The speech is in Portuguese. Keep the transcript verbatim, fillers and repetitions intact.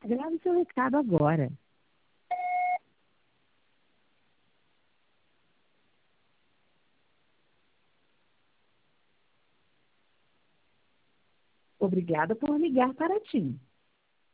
Grave seu recado agora. Obrigada por ligar para a TIM.